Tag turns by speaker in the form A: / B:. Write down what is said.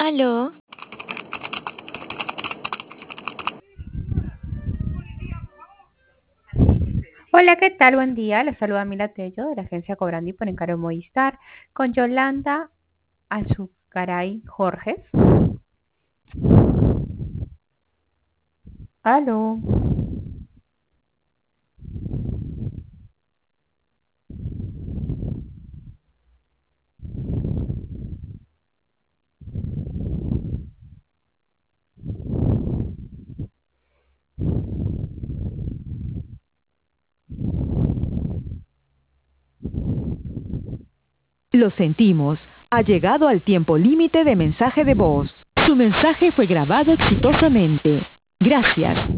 A: Aló,
B: Hola, ¿qué tal? Buen día. Les saluda Mila Tello de la agencia Cobrandi por encargo de Movistar con Yolanda Azucaray Jorges. Aló.
C: Lo sentimos. Ha llegado al tiempo límite de mensaje de voz. Su mensaje fue grabado exitosamente. Gracias.